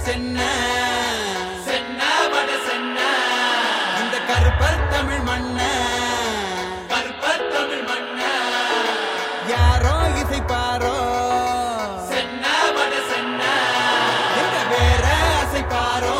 சென்ன சென்ன வட சென்ன இந்த கருப்பர் தமிழ் மண்ண கருப்பர் தமிழ் மண்ண யாரோ இசைப்பாரோ சென்ன வட சென்ன எங்க வேற அசைப்பாரோ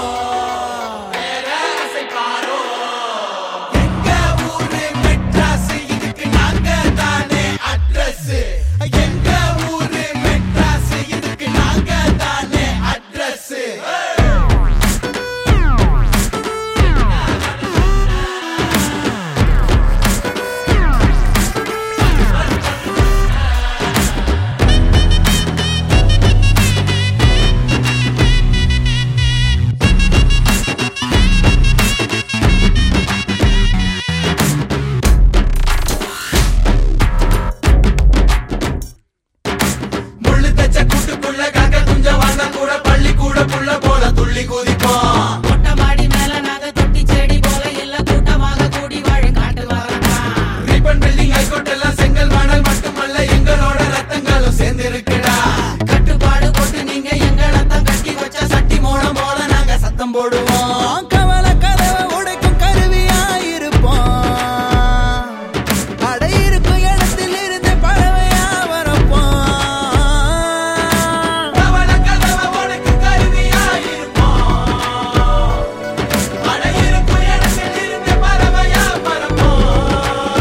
போடுவோம் கவல கதவை உடைக்கும் கருவியாயிருப்போம் அடையிருக்கும் இடத்தில் இருந்து பறவையா வரப்போம் கவல கதவை உடைக்கும் கருவியாயிருப்போம் அடையிருக்கும் இடத்தில் இருந்து பறவையா வரப்போம்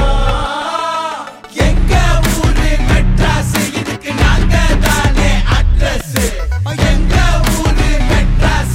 எங்க ஊரு மெட்ராஸ் இதுக்கு நாங்க தானே அட்ரஸ் எங்க ஊரு மெட்ராஸ்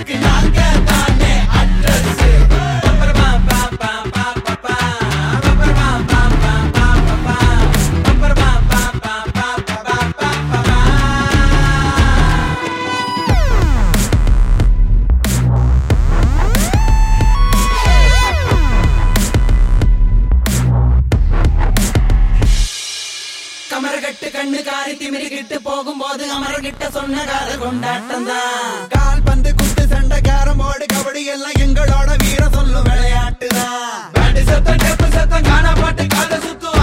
கமரகட்டு கண்ணு காரி திமிரிக்கிட்டு போகும்போது அமரகிட்ட சொன்ன கால கொண்டாட்டம் தான் கால் பந்து குத்து சண்டை கேரம்போர்டு கபடி எல்லாம் எங்களோட வீர சொல்லும் விளையாட்டு தான் சத்தம் டெப்பு சத்தம் காண பாட்டு காத சுத்து